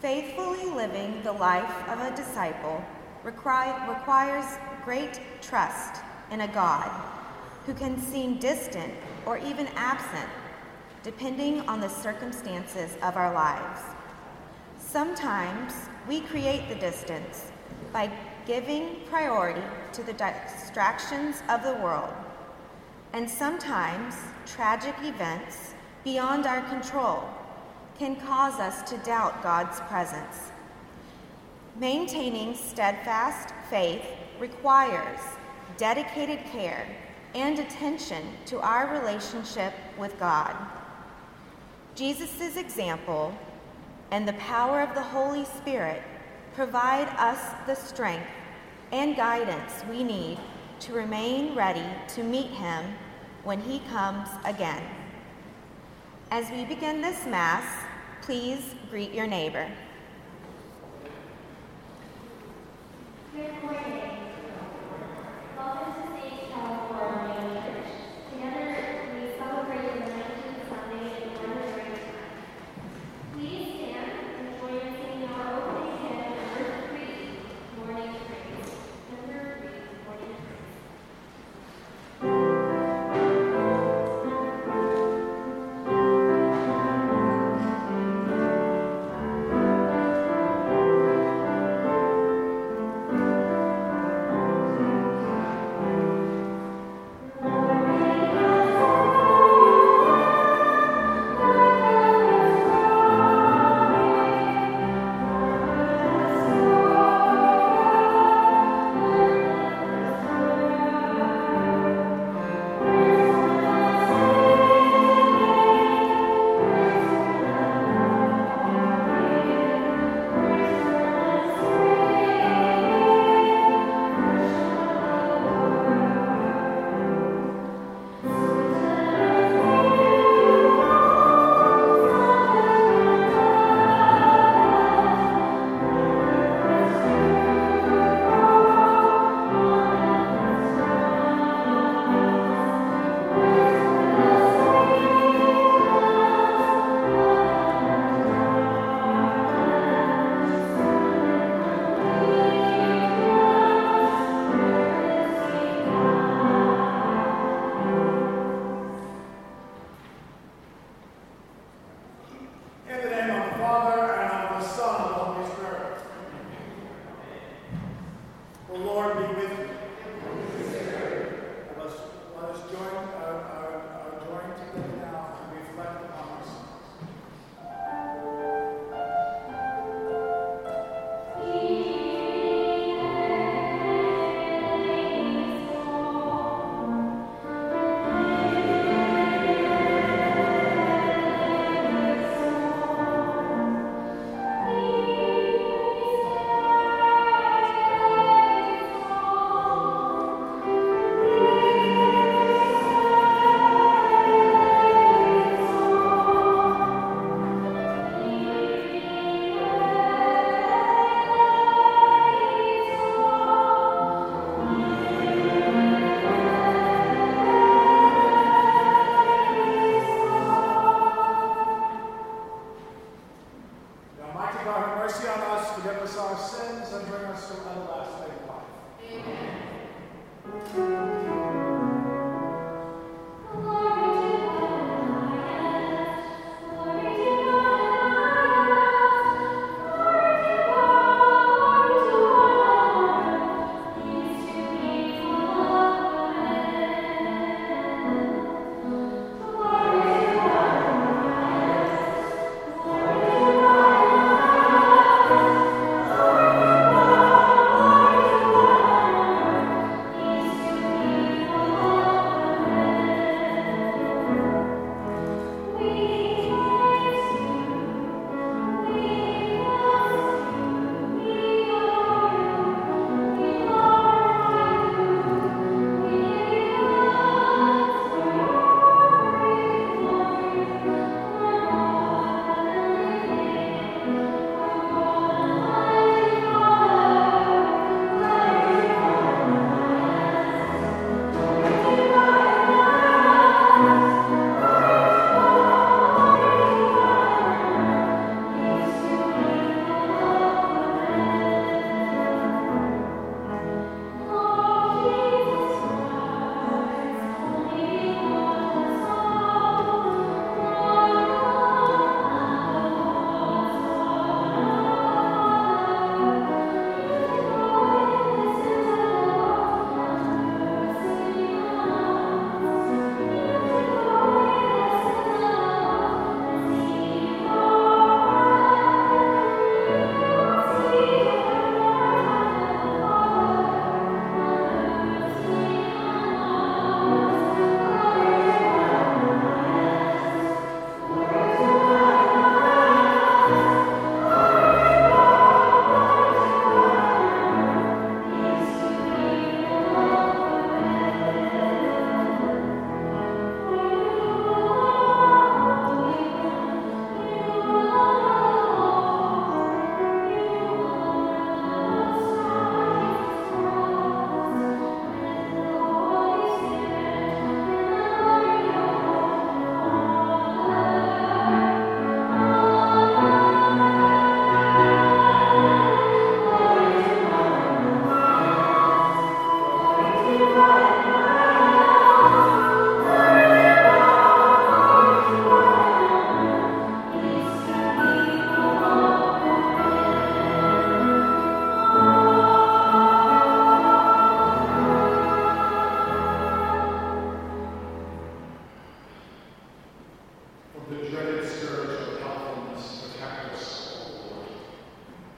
Faithfully living the life of a disciple requires great trust in a God who can seem distant or even absent, depending on the circumstances of our lives. Sometimes we create the distance by giving priority to the distractions of the world, and sometimes tragic events beyond our control can cause us to doubt God's presence. Maintaining steadfast faith requires dedicated care and attention to our relationship with God. Jesus' example and the power of the Holy Spirit provide us the strength and guidance we need to remain ready to meet him when he comes again. As we begin this Mass, please greet your neighbor. Good morning. Welcome to St. California Church. Together we celebrate the 19th Sunday in Ordinary Time. Please stand and join us in our opening hymn, number 3, Morning Praise. Number 3, Morning Praise.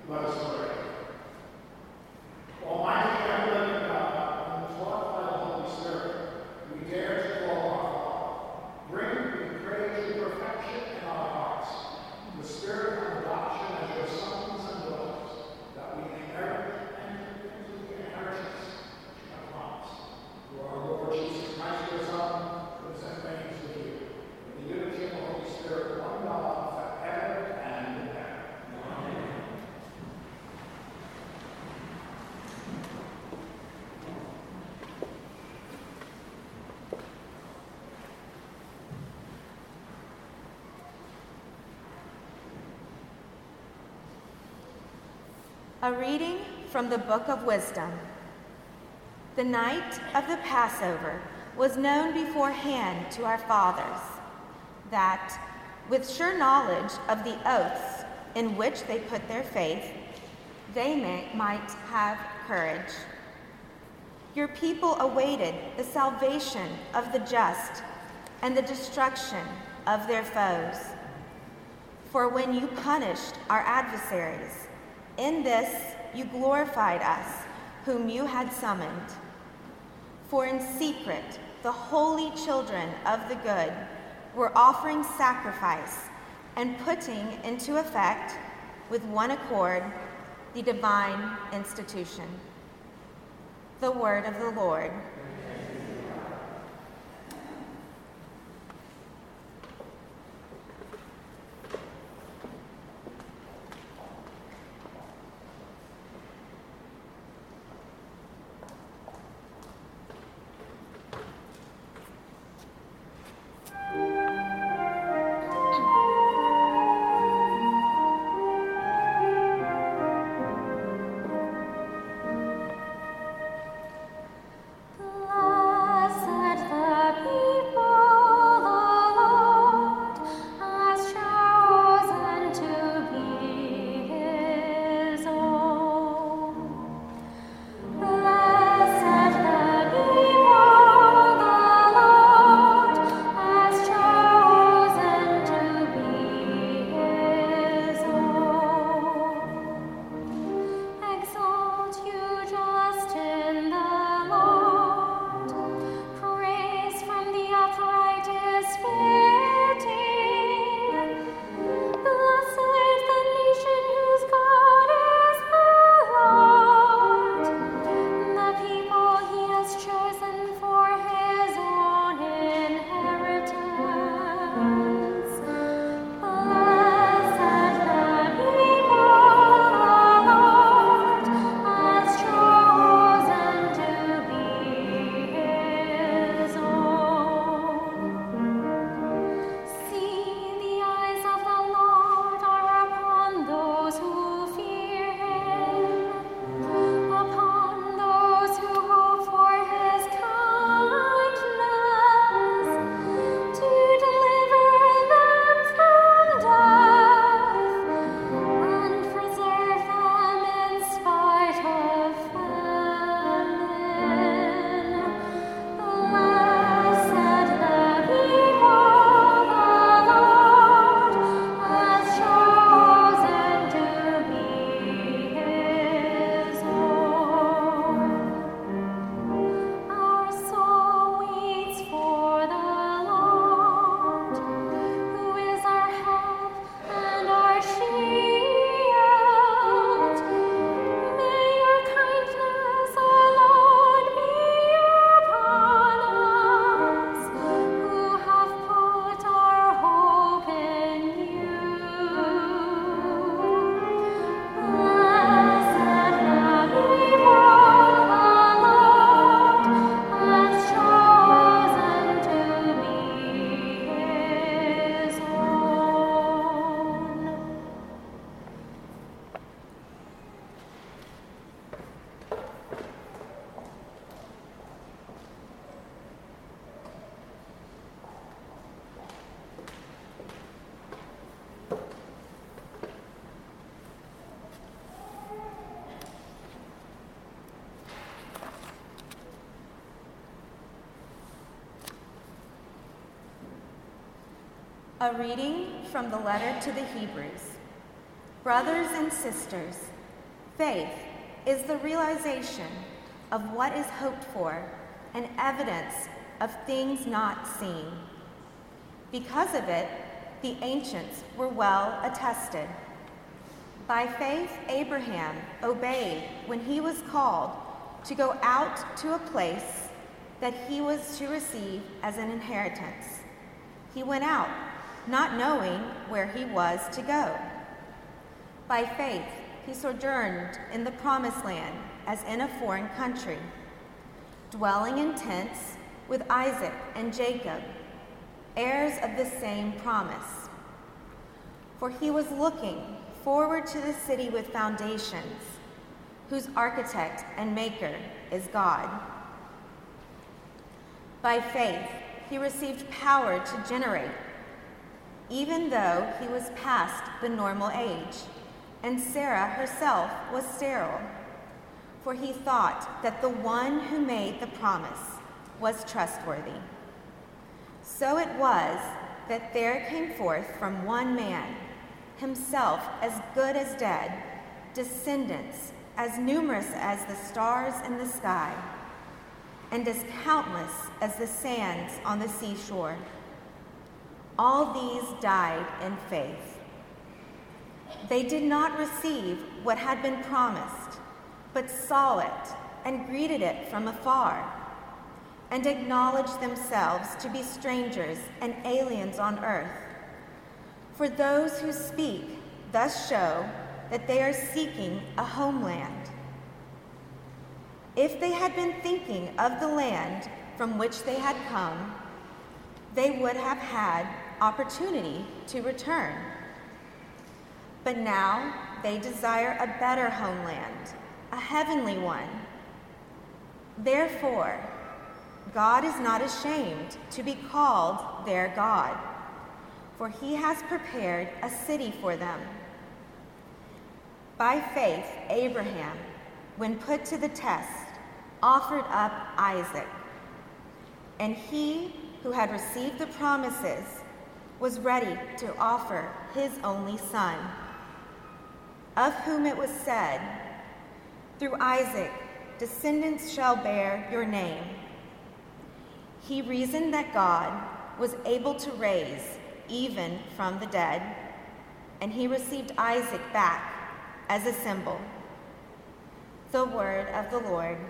Let us pray. Almighty and living God, when taught by the Holy Spirit, we dare to call our Father. Bring, we pray, to perfection in our hearts the spirit of adoption as your sons and daughters, that we may enter into the inheritance which you have promised. Through our Lord Jesus Christ, your Son, who lives and reigns with you, in the unity of the Holy Spirit, one God, forever and ever. Amen. A reading from the Book of Wisdom. The night of the Passover was known beforehand to our fathers, that, with sure knowledge of the oaths in which they put their faith, they might have courage. Your people awaited the salvation of the just and the destruction of their foes. For when you punished our adversaries, in this you glorified us, whom you had summoned. For in secret the holy children of the good were offering sacrifice and putting into effect, with one accord, the divine institution. The word of the Lord. A reading from the letter to the Hebrews. Brothers and sisters, Faith is the realization of what is hoped for and evidence of things not seen. Because of it, the ancients were well attested. By faith, Abraham obeyed when he was called to go out to a place that he was to receive as an inheritance. He went out, not knowing where he was to go. By faith, he sojourned in the promised land as in a foreign country, dwelling in tents with Isaac and Jacob, heirs of the same promise. For he was looking forward to the city with foundations, whose architect and maker is God. By faith, he received power to generate, even though he was past the normal age, and Sarah herself was sterile. For he thought that the one who made the promise was trustworthy. So it was that there came forth from one man, himself as good as dead, descendants as numerous as the stars in the sky, and as countless as the sands on the seashore. All these died in faith. They did not receive what had been promised, but saw it and greeted it from afar, and acknowledged themselves to be strangers and aliens on earth. For those who speak thus show that they are seeking a homeland. If they had been thinking of the land from which they had come, they would have had opportunity to return. But now they desire a better homeland, a heavenly one. Therefore, God is not ashamed to be called their God, for he has prepared a city for them. By faith, Abraham, when put to the test, offered up Isaac. And he who had received the promises was ready to offer his only son, of whom it was said, "Through Isaac, descendants shall bear your name." He reasoned that God was able to raise even from the dead, and he received Isaac back as a symbol. The word of the Lord.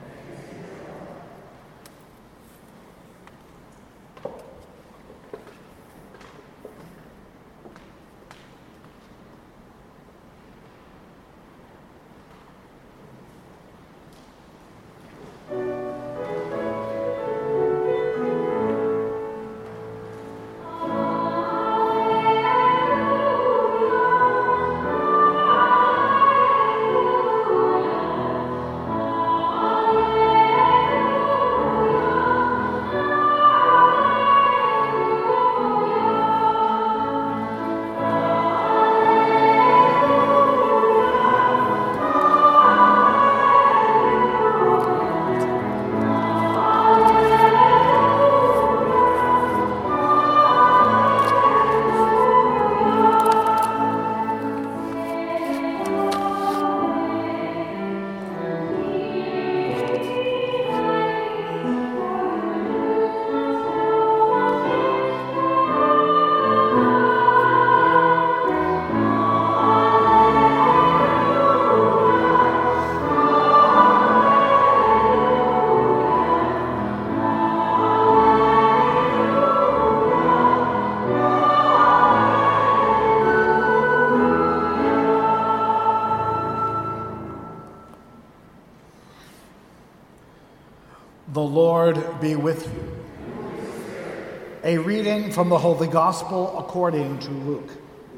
The Lord be with you. A reading from the Holy Gospel according to Luke.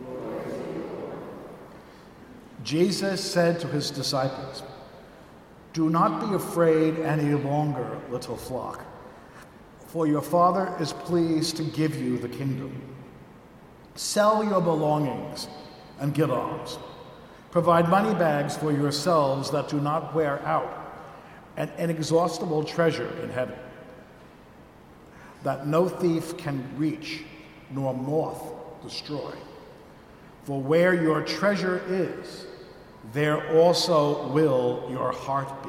Jesus said to his disciples, "Do not be afraid any longer, little flock, for your Father is pleased to give you the kingdom. Sell your belongings and get alms. Provide money bags for yourselves that do not wear out, an inexhaustible treasure in heaven, that no thief can reach, nor moth destroy. For where your treasure is, there also will your heart be.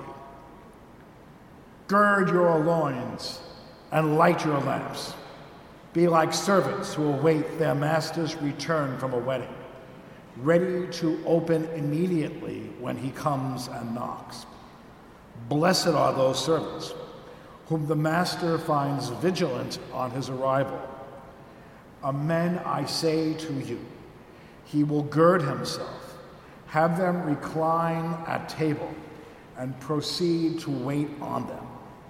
Gird your loins and light your lamps. Be like servants who await their master's return from a wedding, ready to open immediately when he comes and knocks. Blessed are those servants whom the master finds vigilant on his arrival. Amen, I say to you, he will gird himself, have them recline at table, and proceed to wait on them.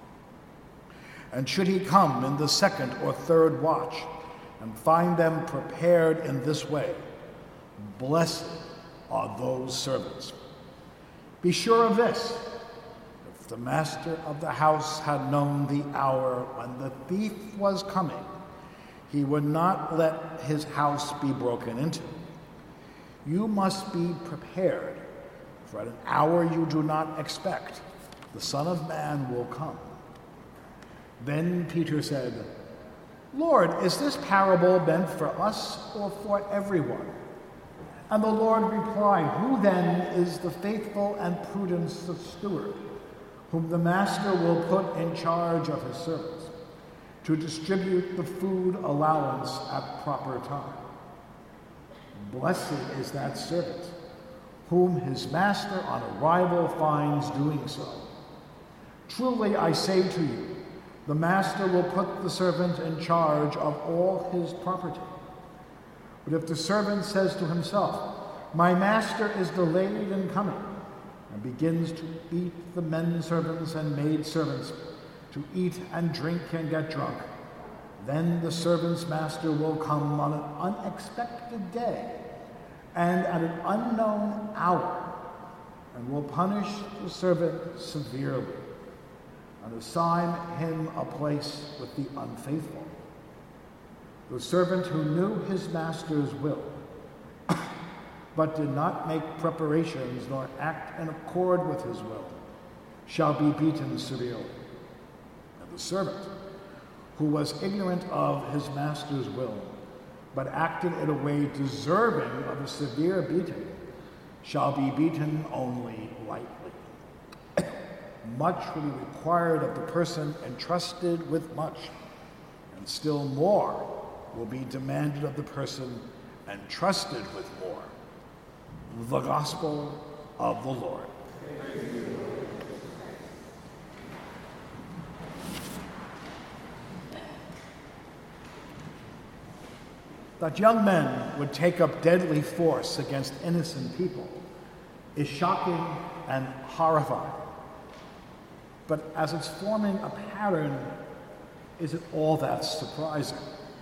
And should he come in the second or third watch and find them prepared in this way, blessed are those servants. Be sure of this: if the master of the house had known the hour when the thief was coming, he would not let his house be broken into. You must be prepared, for at an hour you do not expect, the Son of Man will come. Then Peter said, Lord, is this parable meant for us or for everyone? And the Lord replied, Who then is the faithful and prudent steward, whom the master will put in charge of his servants, to distribute the food allowance at proper time? Blessed is that servant, whom his master on arrival finds doing so. Truly I say to you, the master will put the servant in charge of all his property. But if the servant says to himself, My master is delayed in coming, and begins to beat the men servants and maid servants, to eat and drink and get drunk, then the servant's master will come on an unexpected day and at an unknown hour, and will punish the servant severely, and assign him a place with the unfaithful. The servant who knew his master's will, but did not make preparations nor act in accord with his will, shall be beaten severely. And the servant who was ignorant of his master's will, but acted in a way deserving of a severe beating, shall be beaten only lightly. Much will be required of the person entrusted with much, and still more will be demanded of the person entrusted with more. The Gospel of the Lord. That young men would take up deadly force against innocent people is shocking and horrifying. But as it's forming a pattern, is it all that surprising?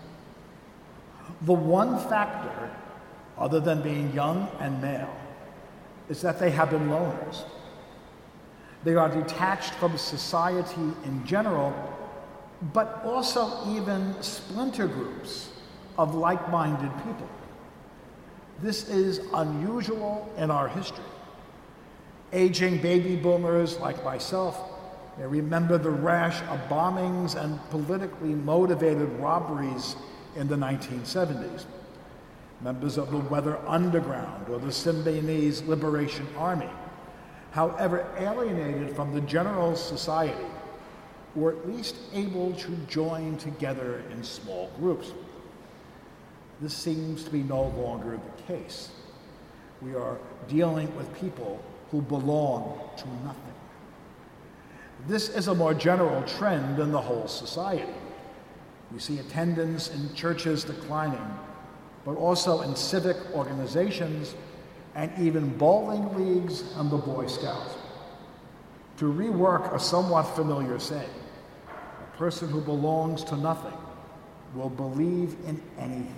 The one factor, other than being young and male, is that they have been loners. They are detached from society in general, but also even splinter groups of like-minded people. This is unusual in our history. Aging baby boomers like myself may remember the rash of bombings and politically motivated robberies in the 1970s. Members of the Weather Underground or the Symbionese Liberation Army, however alienated from the general society, were at least able to join together in small groups. This seems to be no longer the case. We are dealing with people who belong to nothing. This is a more general trend in the whole society. We see attendance in churches declining, but also in civic organizations and even bowling leagues and the Boy Scouts. To rework a somewhat familiar saying, a person who belongs to nothing will believe in anything.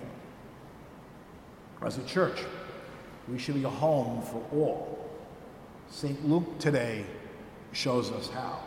As a church, we should be a home for all. St. Luke today shows us how.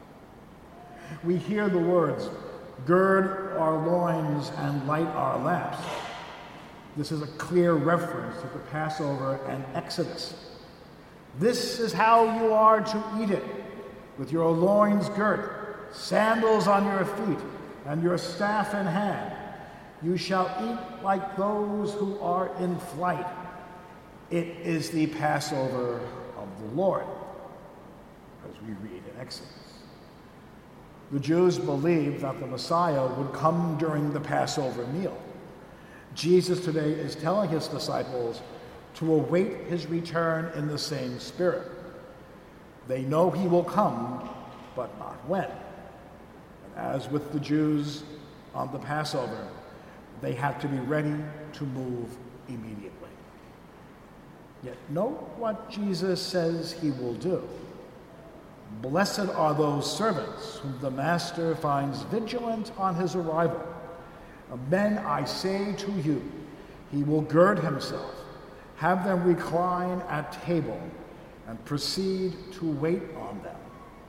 We hear the words, gird our loins and light our lamps. This is a clear reference to the Passover and Exodus. This is how you are to eat it, with your loins girt, sandals on your feet, and your staff in hand. You shall eat like those who are in flight. It is the Passover of the Lord, as we read in Exodus. The Jews believed that the Messiah would come during the Passover meal. Jesus today is telling his disciples to await his return in the same spirit. They know he will come, but not when. And as with the Jews on the Passover, they had to be ready to move immediately. Yet note what Jesus says he will do. Blessed are those servants whom the master finds vigilant on his arrival. Men, I say to you, he will gird himself, have them recline at table, and proceed to wait on them.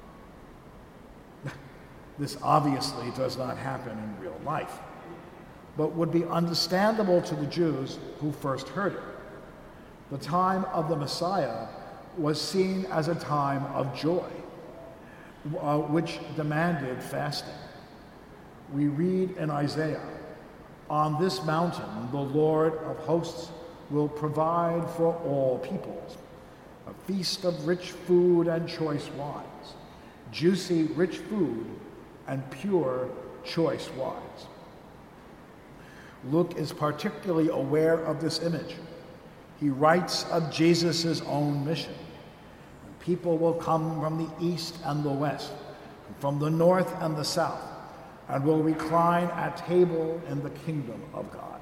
This obviously does not happen in real life, but would be understandable to the Jews who first heard it. The time of the Messiah was seen as a time of joy, which demanded fasting. We read in Isaiah, "On this mountain the Lord of hosts will provide for all peoples, a feast of rich food and choice wines, juicy rich food and pure choice wines." Luke is particularly aware of this image. He writes of Jesus' own mission. People will come from the east and the west, from the north and the south, and will recline at table in the kingdom of God.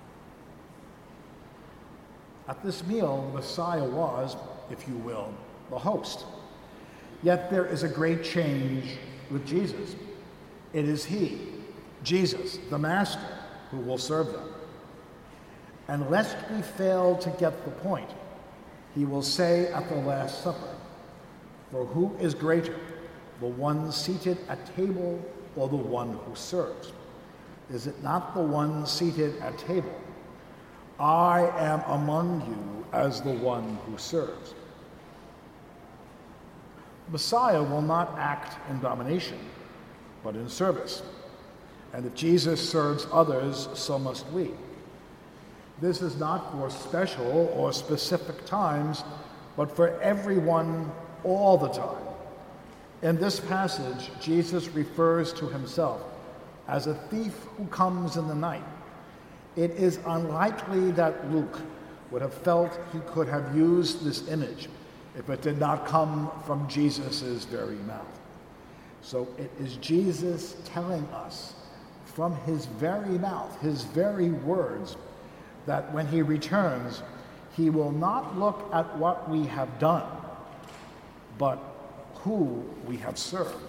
At this meal, the Messiah was, if you will, the host. Yet there is a great change with Jesus. It is he, Jesus, the Master, who will serve them. And lest we fail to get the point, he will say at the Last Supper, "For who is greater, the one seated at table or the one who serves? Is it not the one seated at table? I am among you as the one who serves." Messiah will not act in domination, but in service. And if Jesus serves others, so must we. This is not for special or specific times, but for everyone all the time. In this passage, Jesus refers to himself as a thief who comes in the night. It is unlikely that Luke would have felt he could have used this image if it did not come from Jesus' very mouth. So it is Jesus telling us from his very mouth, his very words, that when he returns, he will not look at what we have done, but who we have served.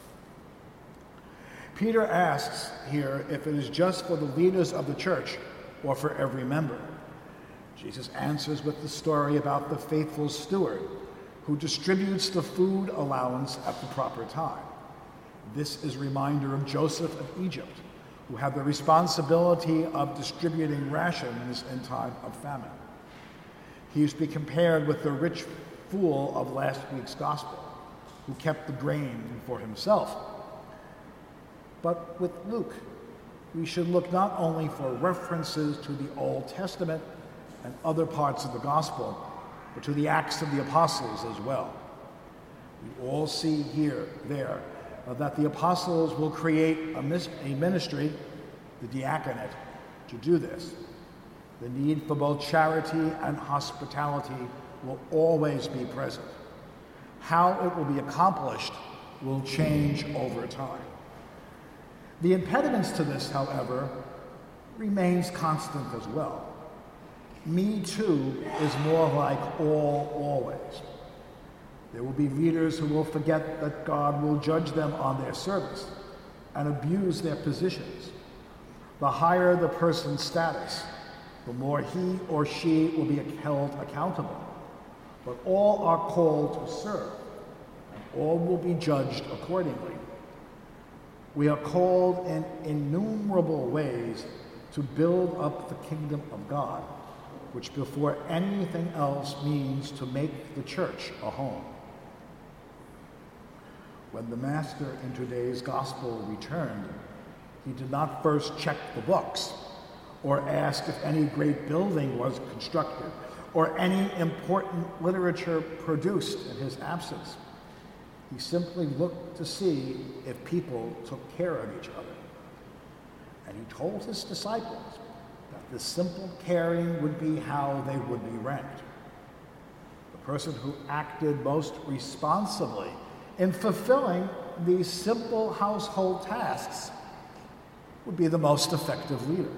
Peter asks here if it is just for the leaders of the church or for every member. Jesus answers with the story about the faithful steward who distributes the food allowance at the proper time. This is a reminder of Joseph of Egypt, who had the responsibility of distributing rations in time of famine. He is to be compared with the rich fool of last week's gospel, who kept the grain for himself. But with Luke, we should look not only for references to the Old Testament and other parts of the gospel, but to the Acts of the Apostles as well. We all see there, that the apostles will create a ministry, the diaconate, to do this. The need for both charity and hospitality will always be present. How it will be accomplished will change over time. The impediments to this, however, remains constant as well. Me too is more like all always. There will be leaders who will forget that God will judge them on their service and abuse their positions. The higher the person's status, the more he or she will be held accountable. But all are called to serve, and all will be judged accordingly. We are called in innumerable ways to build up the kingdom of God, which before anything else means to make the church a home. When the Master in today's gospel returned, he did not first check the books or ask if any great building was constructed or any important literature produced in his absence. He simply looked to see if people took care of each other. And he told his disciples that this simple caring would be how they would be ranked. The person who acted most responsibly in fulfilling these simple household tasks would be the most effective leader.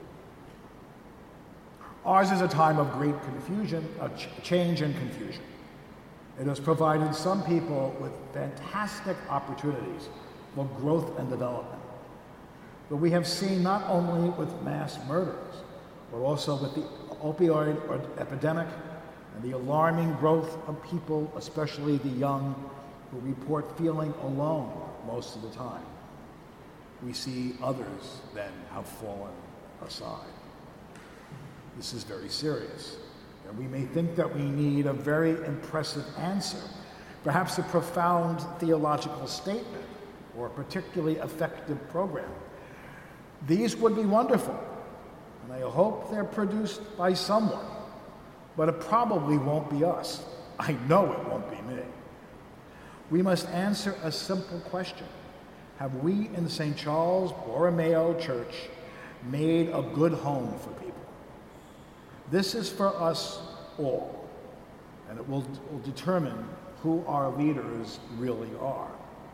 Ours is a time of great confusion, change and confusion. It has provided some people with fantastic opportunities for growth and development. But we have seen not only with mass murders, but also with the opioid epidemic and the alarming growth of people, especially the young, who report feeling alone most of the time. We see others then have fallen aside. This is very serious. And we may think that we need a very impressive answer, perhaps a profound theological statement or a particularly effective program. These would be wonderful, and I hope they're produced by someone, but it probably won't be us. I know it won't be me. We must answer a simple question. Have we in St. Charles Borromeo Church made a good home for people? This is for us all, and it will determine who our leaders really are.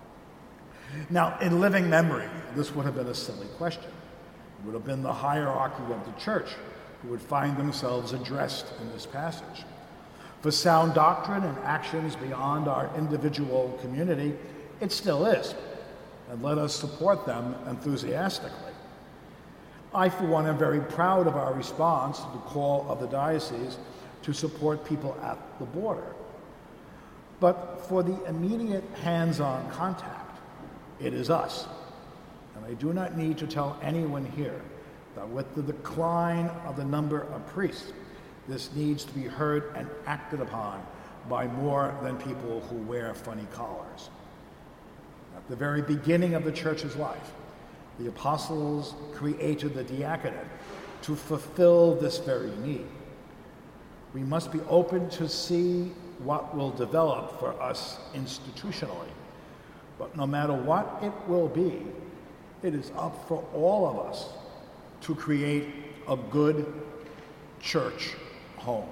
Now, in living memory, this would have been a silly question. It would have been the hierarchy of the church who would find themselves addressed in this passage. For sound doctrine and actions beyond our individual community, it still is, and let us support them enthusiastically. I, for one, am very proud of our response to the call of the diocese to support people at the border. But for the immediate hands-on contact, it is us. And I do not need to tell anyone here that with the decline of the number of priests, this needs to be heard and acted upon by more than people who wear funny collars. At the very beginning of the church's life, the apostles created the diaconate to fulfill this very need. We must be open to see what will develop for us institutionally. But no matter what it will be, it is up for all of us to create a good church home.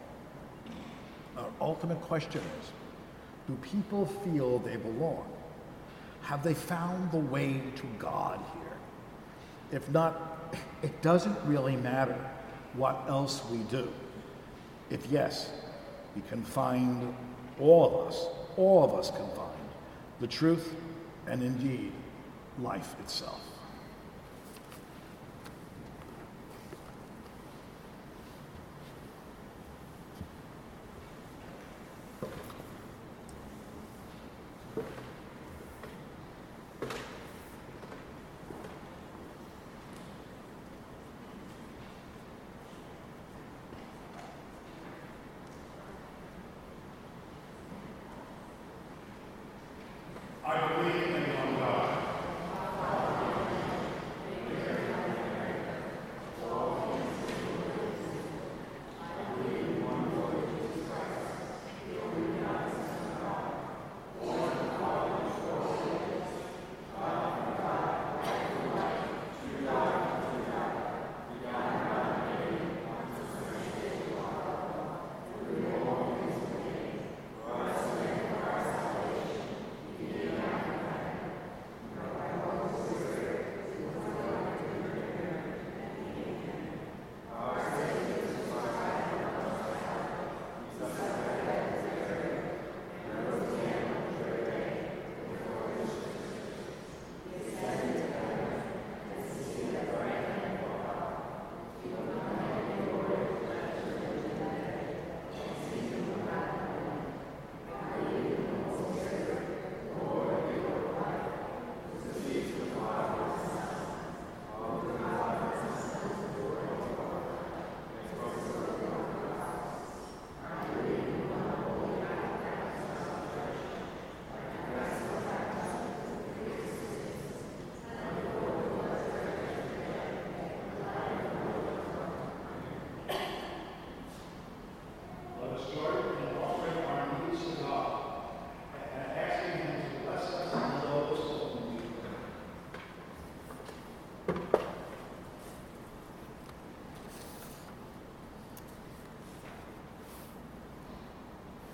Our ultimate question is, do people feel they belong? Have they found the way to God here? If not, it doesn't really matter what else we do. If yes, we can find, all of us can find the truth and indeed life itself. I believe in one God,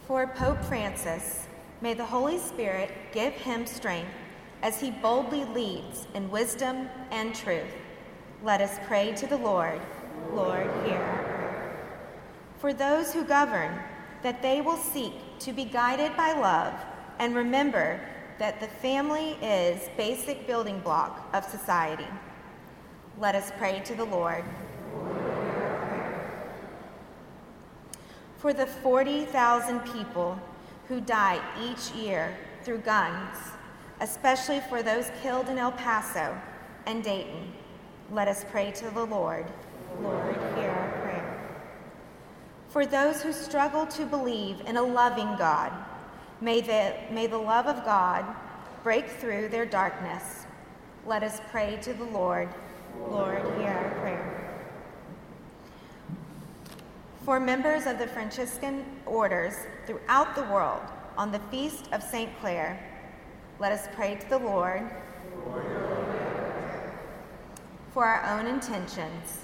For Pope Francis, may the Holy Spirit give him strength as he boldly leads in wisdom and truth. Let us pray to the Lord. Lord, hear our prayer. For those who govern, that they will seek to be guided by love and remember that the family is basic building block of society. Let us pray to the Lord. For the 40,000 people who die each year through guns, especially for those killed in El Paso and Dayton, let us pray to the Lord. Lord, hear our prayer. For those who struggle to believe in a loving God, may the love of God break through their darkness. Let us pray to the Lord. Lord, hear our prayer. For members of the Franciscan orders throughout the world on the feast of St. Clare, let us pray to the Lord. For our own intentions,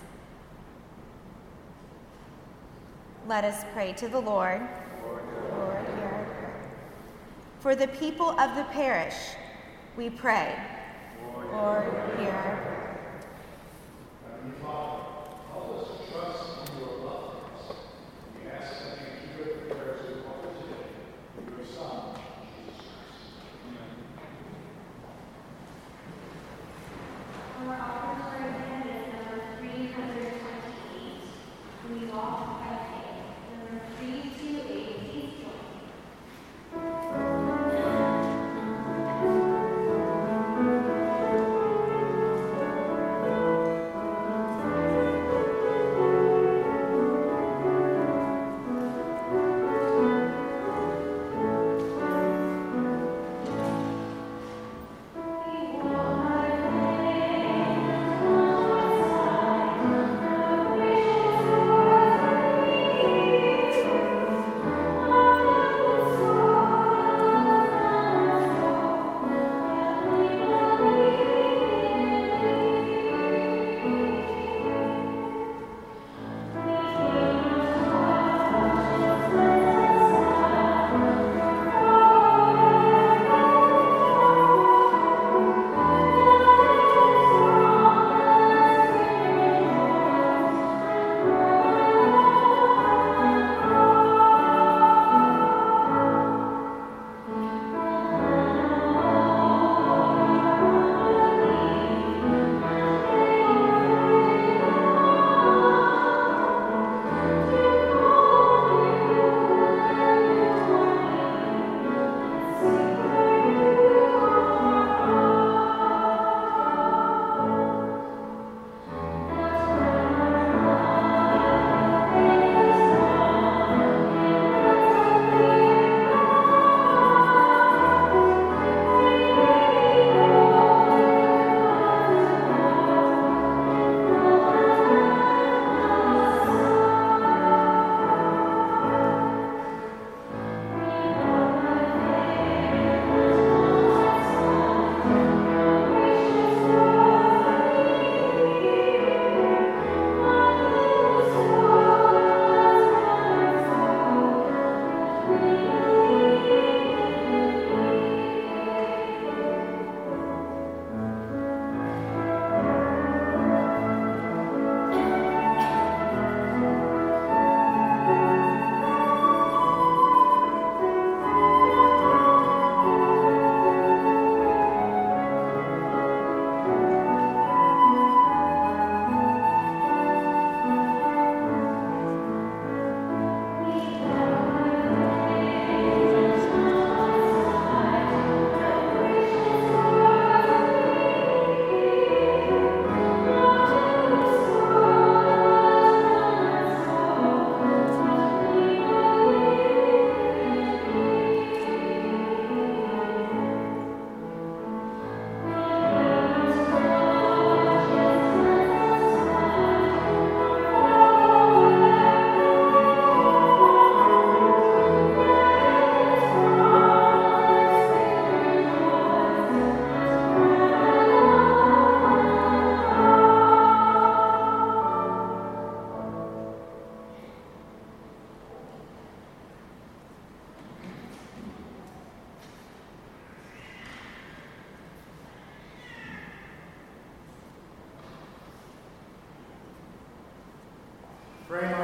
let us pray to the Lord. Lord, hear our prayer. For the people of the parish, we pray. Lord, hear our prayer. Heavenly Father, help us to trust in your love for us. We ask that you hear the prayers we offer today through your Son, Jesus Christ. Amen. Our offertory hymn is number 328. We walk by faith. Number 328, please join me.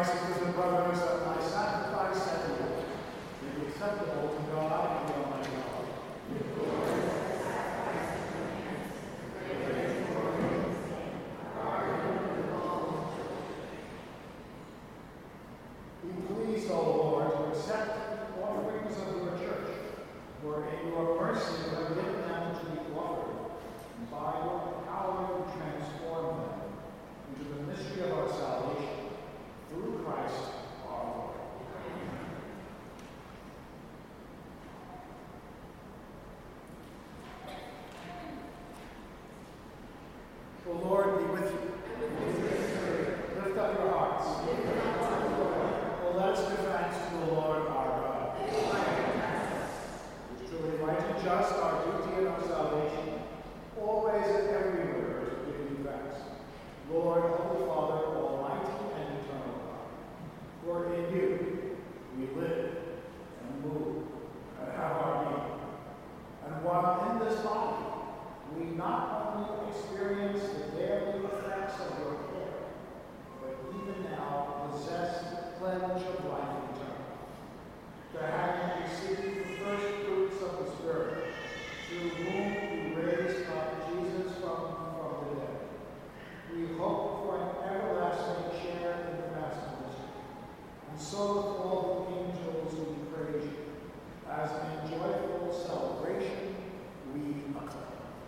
my sisters and brothers, that my sacrifice and yours may be acceptable to God and Almighty God. Be pleased, O Lord, to accept the offerings of your church, for in your mercy you have given them to be offered, and by your power you transform them into the mystery of our salvation, through Christ our Lord. The Lord be with you. Lift up your hearts. Well, let us give thanks to the Lord our God. It's truly right and just, our duty and our salvation, always and everywhere to give you thanks. Lord, Holy Father, Almighty and eternal God, for in you we live and move and have our being. And while in this body, we not only experience the daily effects of your care, but even now possess the pledge of life eternal. To having received the first fruits of the Spirit, through whom you raised up Jesus from the dead, we hope for an everlasting share in the Master's mystery. And so with all the angels we praise you, as in joyful celebration we acclaim.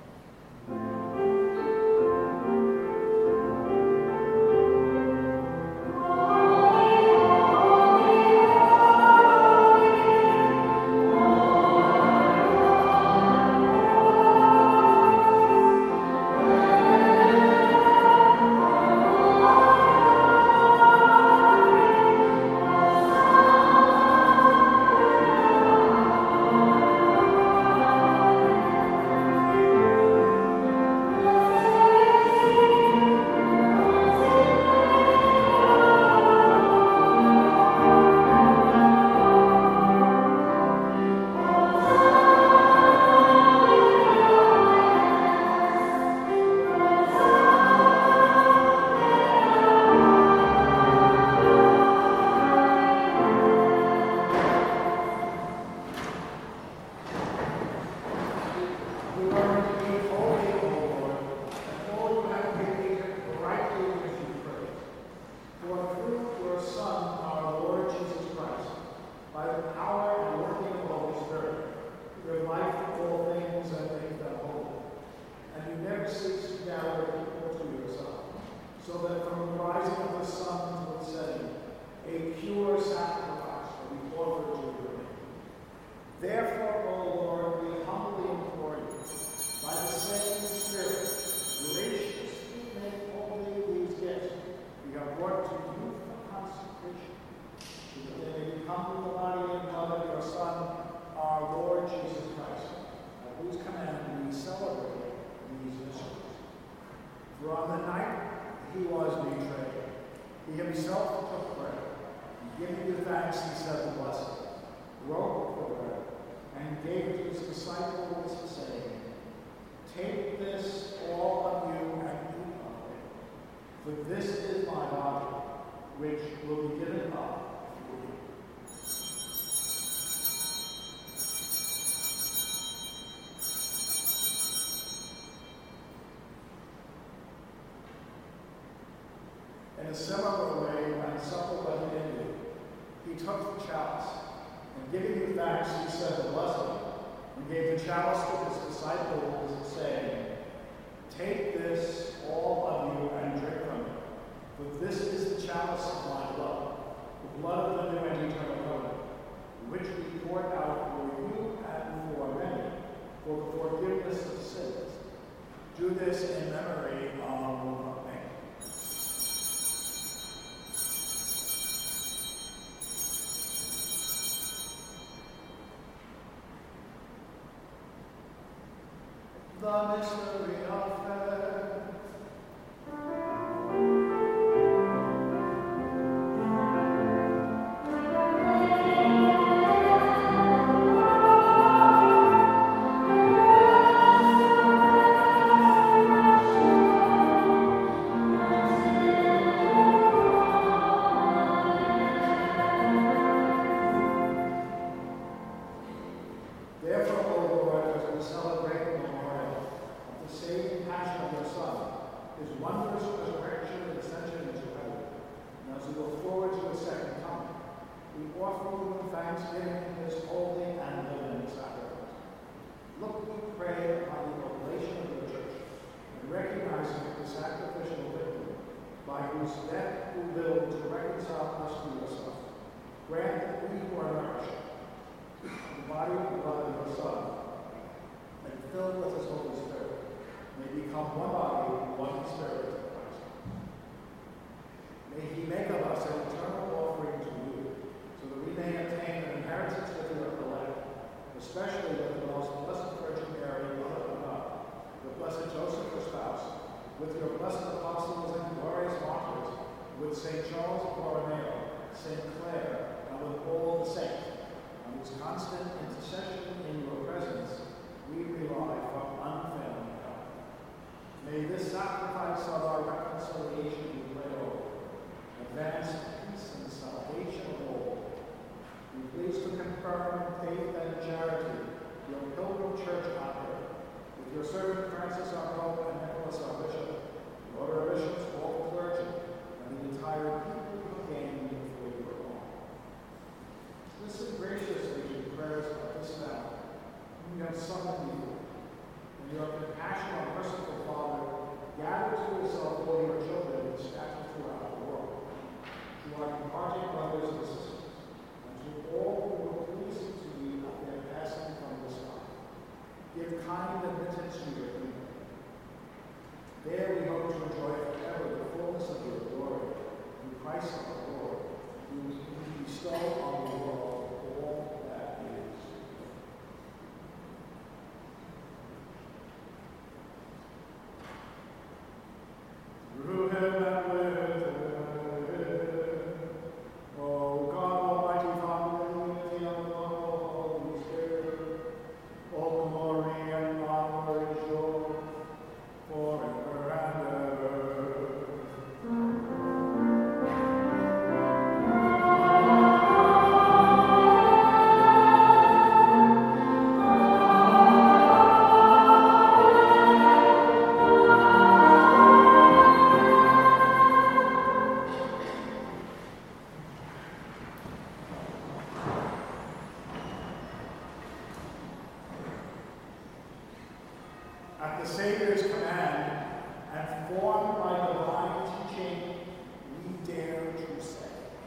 In a similar way, when supper was ended, he took the chalice, and giving you thanks, he said the blessing, and gave the chalice to his disciples, saying, "Take this, all of you, and drink from it, for this is the chalice of my blood, the blood of the new and eternal covenant, which we poured out for you and for many, for the forgiveness of sins. Do this in memory of me." The mystery of faith. faith and charity, your pilgrim church on earth, with your servant Francis our Pope and Nicholas our Bishop, the order of bishops, all the clergy, and the entire people you gained before you were born. Listen graciously to the prayers of this family, whom you have summoned before. And your compassionate and merciful Father, gather to yourself all your children scattered throughout the world, to our departing brothers and sisters, and to all who were pleasing to you at their passing from this life. Give kind admittance to your kingdom. There we hope to enjoy forever the fullness of your glory, through Christ our Lord, whom you bestow on the world all that is. Through him and with him, O God, Almighty Father, in the unity of the Holy Spirit, all glory and honor is yours forever and ever. At the Savior's command, and formed by divine teaching, we dare to say,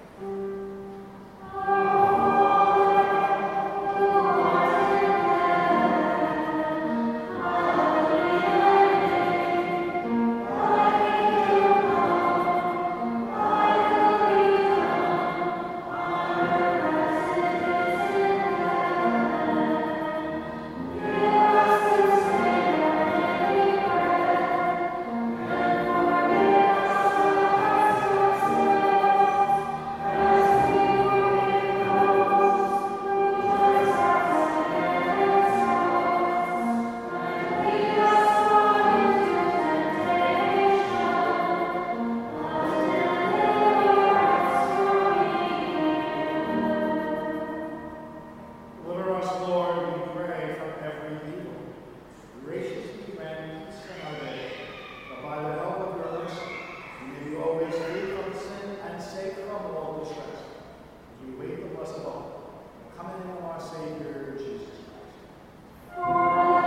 deliver us, Lord, we pray, from every evil. Graciously grant peace in our days, that by the help of your mercy, we may be always free from sin and safe from all distress, as we wait the blessed hope, the coming of our Savior, Jesus Christ.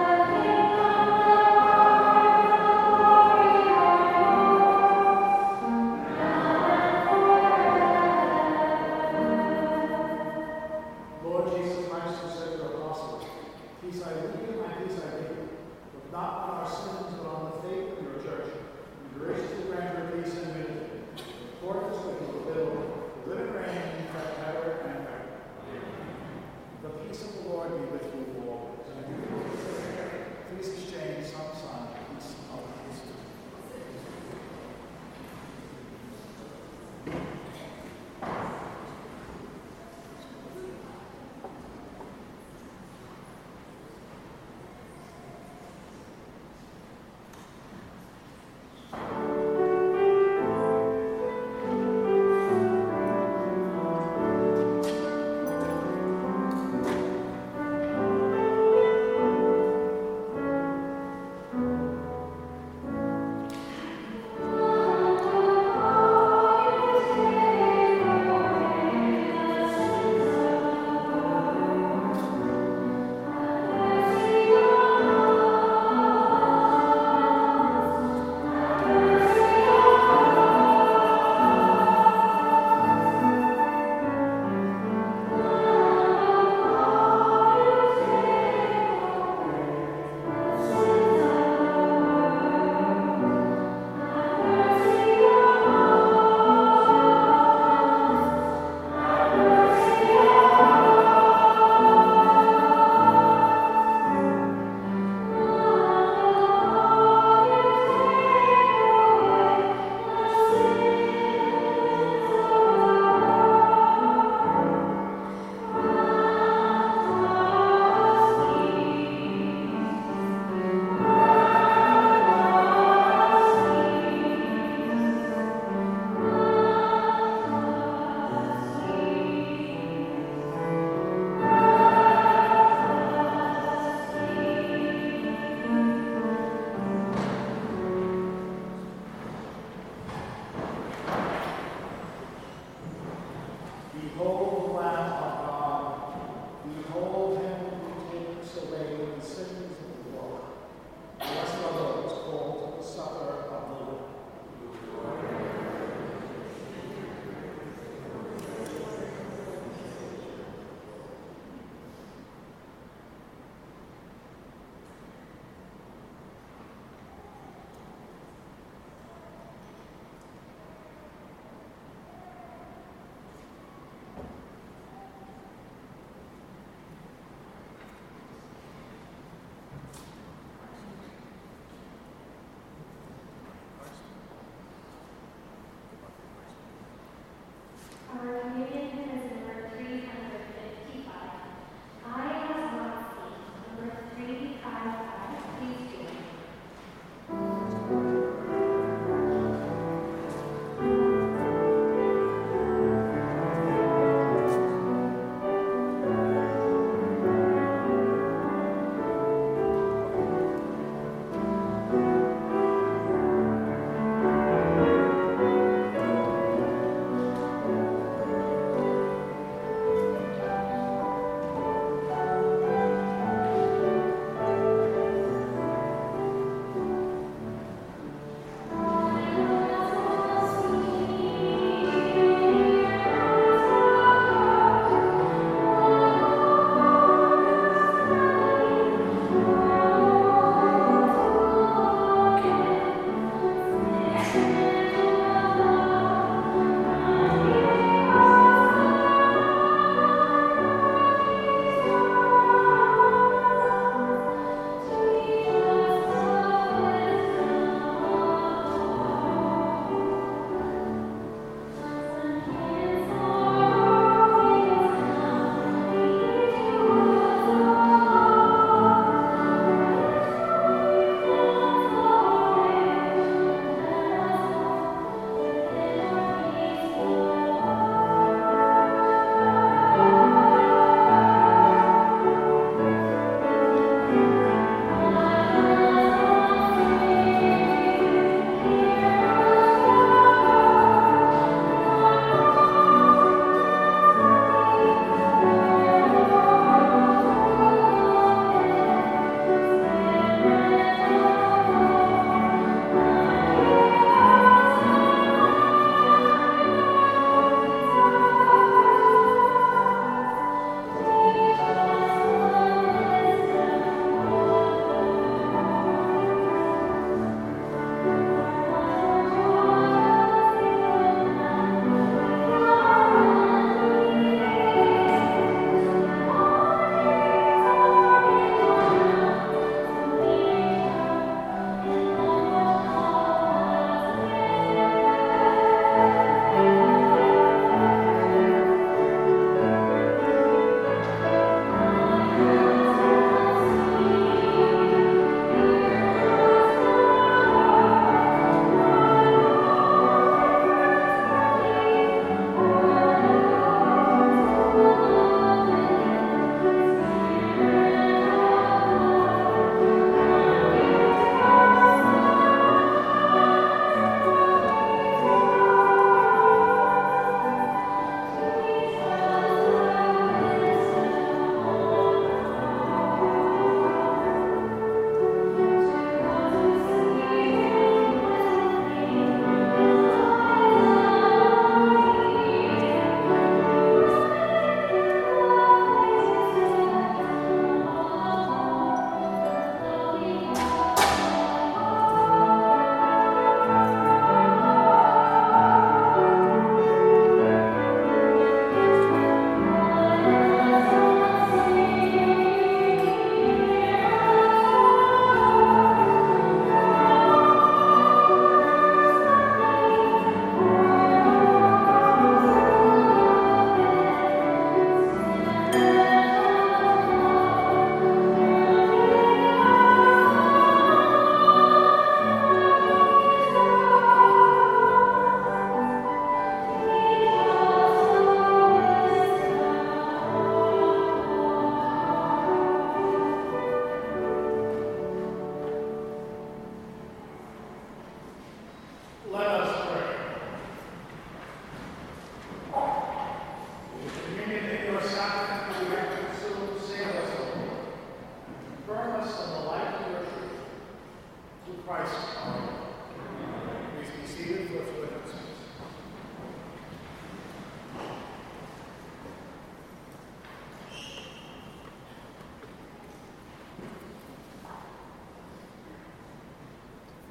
Lord Jesus Christ, who said to your apostles, peace I leave you, my peace I give you. Look not on our sins, but on the faith of your church. And graciously grant her peace and unity. In accordance with your will, who live and reign forever and ever. The peace of the Lord be with you always. Please exchange some sign of peace of peace.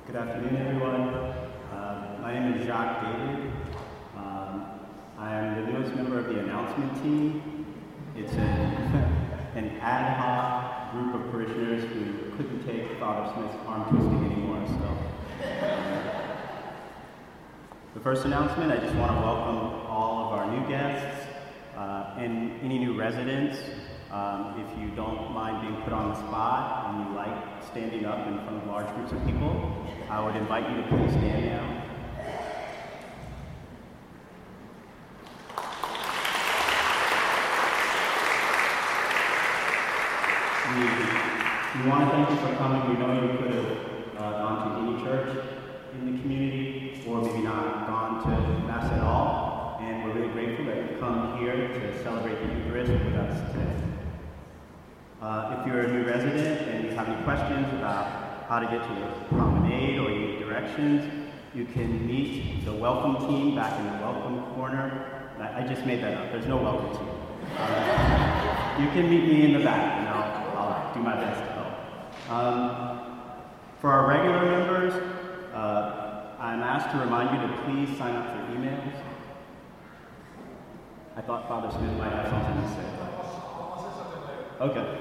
Good afternoon, everyone. My name is Jacques David. I am the newest member of the announcement team. It's an ad hoc group of parishioners who couldn't take Father Smith's arm twisting anymore. The first announcement, I just want to welcome all of our new guests and any new residents. If you don't mind being put on the spot and you like standing up in front of large groups of people, I would invite you to please stand now. We want to thank you for coming. We know you could have gone to any church in the community or maybe not gone to Mass at all, and we're really grateful that you've come here to celebrate the Eucharist with us today. If you're a new resident and you have any questions about how to get to the promenade or you need directions, you can meet the welcome team back in the welcome corner. I just made that up. There's no welcome team. You can meet me in the back, and I'll do my best to help. For our regular members, I'm asked to remind you to please sign up for emails. I thought Father Smith might have something to say. Okay.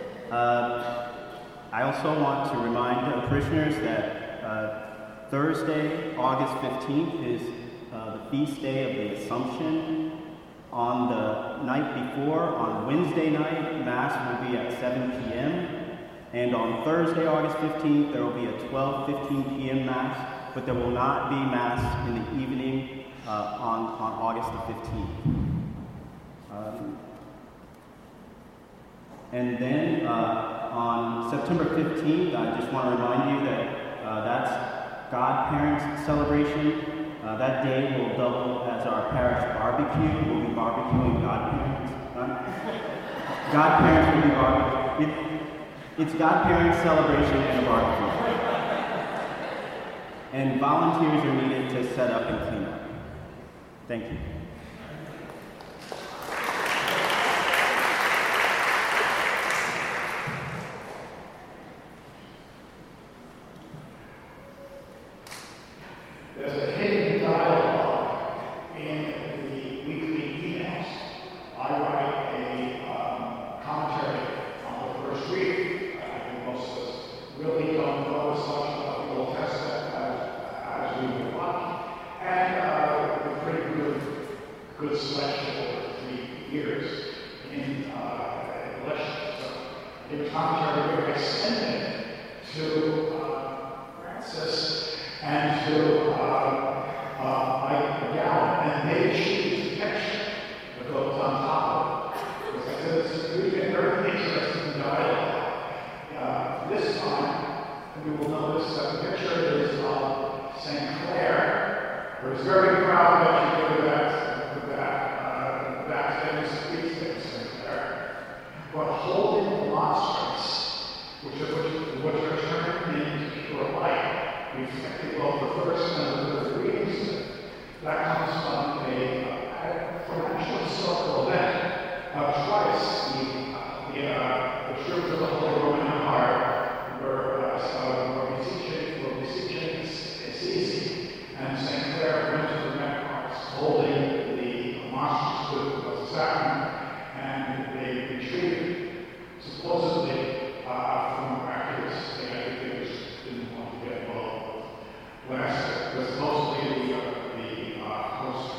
I also want to remind parishioners that Thursday, August 15th is the feast day of the Assumption. On the night before, on Wednesday night, Mass will be at 7 p.m. And on Thursday, August 15th, there will be a 12:15 p.m. Mass, but there will not be Mass in the evening on August the 15th. And then on September 15th, I just want to remind you that that's Godparents celebration. That day will double as our parish barbecue. We'll be barbecuing Godparents. Godparents will be barbecuing. It's Godparents celebration and a barbecue. And volunteers are needed to set up and clean up. Thank you. There's a hidden dialogue in the weekly emails. I write a commentary on the first week. I think most of us really don't know as much about the Old Testament as we would like. And a pretty good selection over 3 years in Galatians. So in the commentary, we're extended to Francis and to Mike McGowan, and they choose a picture that goes on top of it. Because I said, we've been very interested in dialogue. This time, we will notice that the picture is of St. Clare. I was very proud that you did that famous feast day of St. Clare. But holding the monstrance, which are turned into pure light, reflecting both the first and the third readings. That comes from an actual historical event. Twice, the troops of the Holy Roman Empire were besieging Assisi, and St. Clare went to the ramparts holding the monstrance with the sacrament, and they retreated, supposedly from miraculous behaviors, didn't want to get involved. Last was mostly the host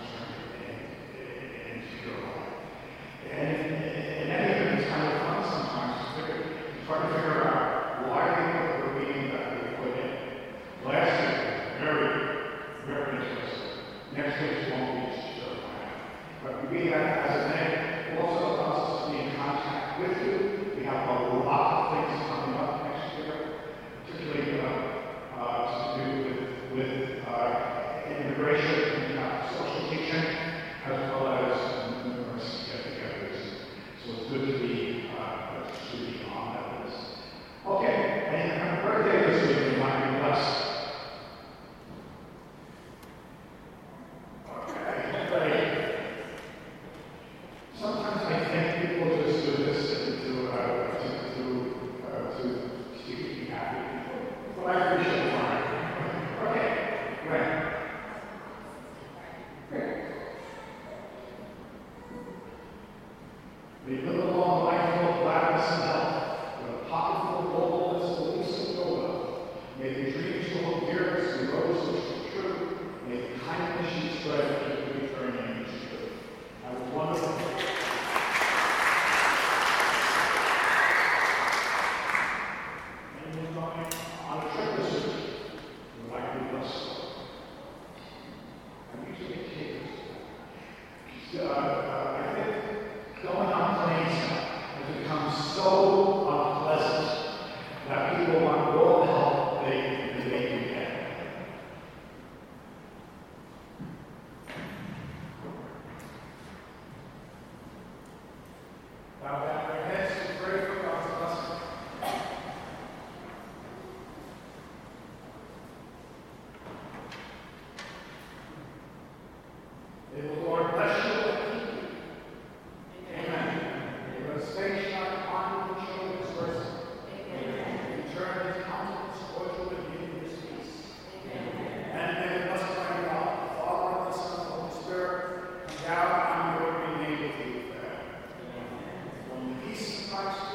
in Europe. And in any event, it's kind of fun sometimes to try to figure out why they put the reading that they put in. Last week, very interesting. Next week won't be so fine. But we read that as a name also allows us to be in contact with you. We have a lot of things coming up next year, particularly to do with immigration and social teaching, as well as numerous get-togethers. So it's good to be on that list. Okay, and happy birthday this week. You might be blessed. Okay, great. Sometimes I think people just do this to so unpleasant that people want all the help they can get. Bow down your heads and pray for God's blessing. May the Lord bless you and keep you. Amen. May His face shine upon you and show you His mercy. Amen. Turn His countenance toward you and give you His peace. Amen. And may the blessed by God, the Father, and the Son, and the Holy Spirit, come down on you and remain with you forever. Amen. The peace of Christ